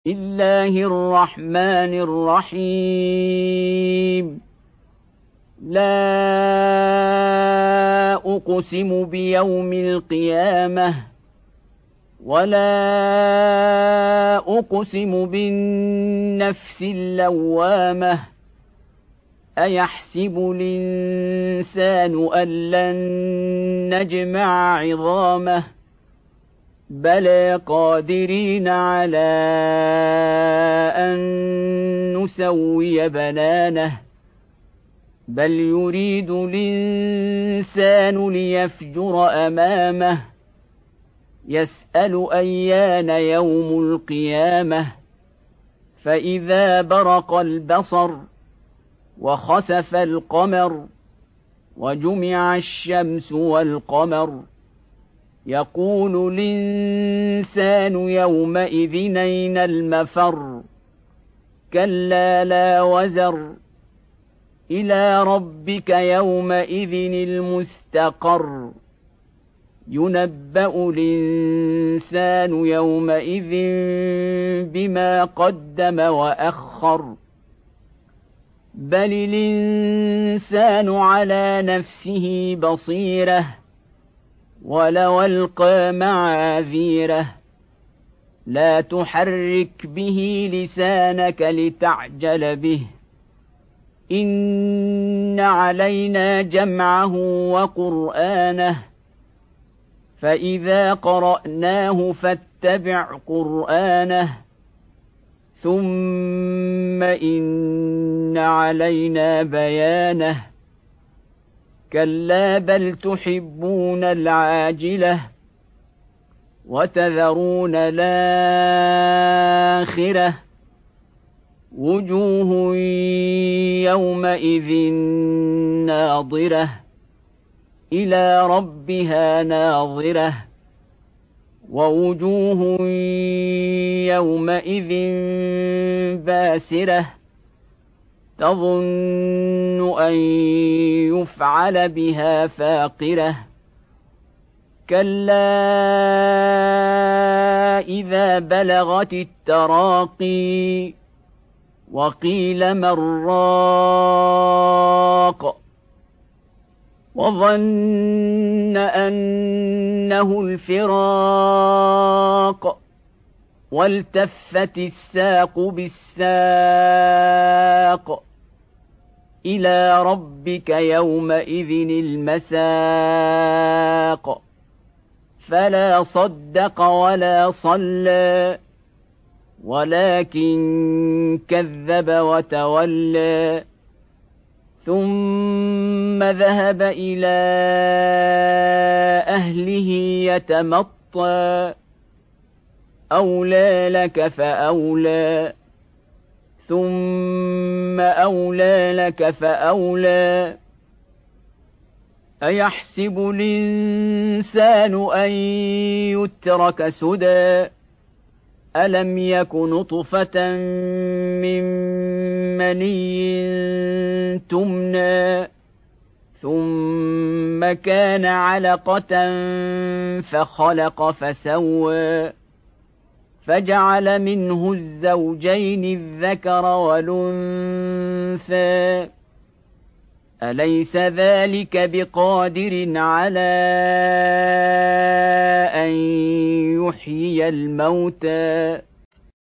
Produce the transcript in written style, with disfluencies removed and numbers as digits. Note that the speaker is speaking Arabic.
الله الرحمن الرحيم. لا أقسم بيوم القيامة ولا أقسم بالنفس اللوامة. أيحسب الإنسان أن لن نجمع عظامه بلى قادرين على أن نسوي بنانه بل يريد الإنسان ليفجر أمامه يسأل أيان يوم القيامة فإذا برق البصر وخسف القمر وجمع الشمس والقمر يقول الإنسان يومئذ أين المفر كلا لا وزر إلى ربك يومئذ المستقر ينبأ الإنسان يومئذ بما قدم وأخر بل الإنسان على نفسه بصيرة ولو ألقى معاذيره لا تحرك به لسانك لتعجل به إن علينا جمعه وقرآنه فإذا قرأناه فاتبع قرآنه ثم إن علينا بيانه كلا بل تحبون العاجلة وتذرون الآخرة وجوه يومئذ ناظرة إلى ربها ناظرة ووجوه يومئذ باسرة تظن أن يفعل بها فاقرة كلا إذا بلغت التراقي وقيل من راق وظن أنه الفراق والتفت الساق بالساق إلى ربك يومئذ المساق فلا صدق ولا صلى ولكن كذب وتولى ثم ذهب إلى أهله يتمطى أولى لك فأولى ثم أولى لك فأولى أيحسب الإنسان أن يترك سدى ألم يك نطفة من مني تمنى ثم كان علقة فخلق فسوى فجعل منه الزوجين الذكر والأنثى أليس ذلك بقادر على أن يحيي الموتى